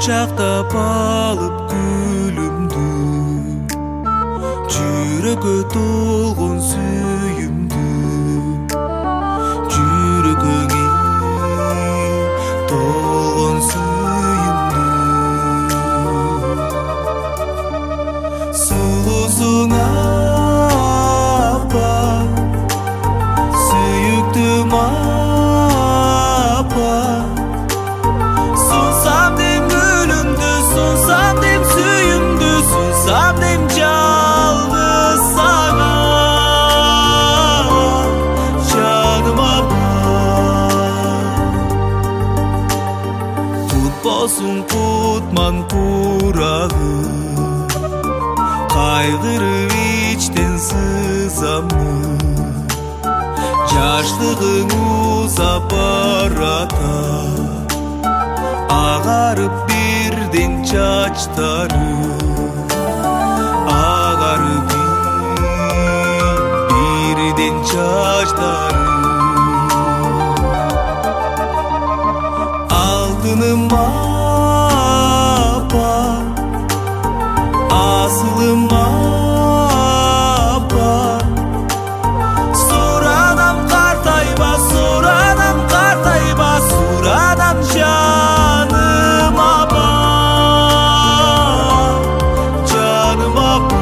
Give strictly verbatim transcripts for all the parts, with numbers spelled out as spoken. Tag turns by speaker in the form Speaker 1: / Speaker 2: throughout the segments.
Speaker 1: Quchaqtab alıp gülümdü, Жүрекке толгон сүйүмдү, Жүрөгөңө толгон сүйүмдү. Сулуусуң апа, сүйүктүм апа, сунсам дем гүлүмдү, сунсам дем сүйүмдү, сунсам дем жалгыз сага, жаным апа. Tutбосун кутман курагы, кайгырып ичтен сызаммы, жаштыгың узап барата, агарып бирден чачтары, агарып бирден чачтары. Алтыным апа, асылым апа, суранам картайба, суранам картайба, суранам жаным апа, жаным апа.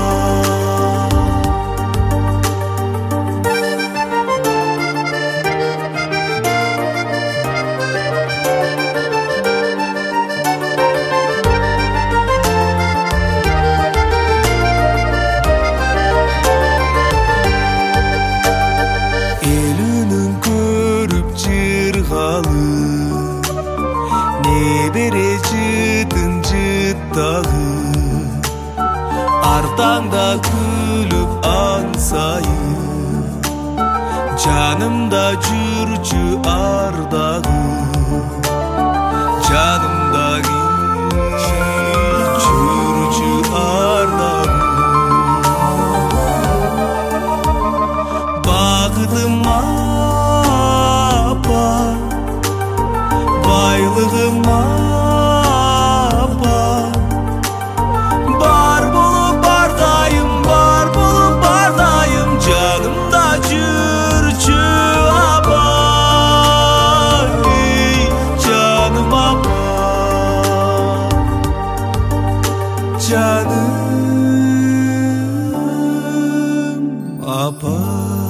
Speaker 1: Элүүнүн көрүп жыргалы, небере жытын жыттагы, артаңда күлүп аңсайын, жанымда жүрчү ардагы, жанымдагы жүрчү ардагы. Бакытым апа, байлыгым апа, бар болуп бардайым, бар болуп бардайым, жанымда жүрчү апа, ey, жаным апа, жаным апа.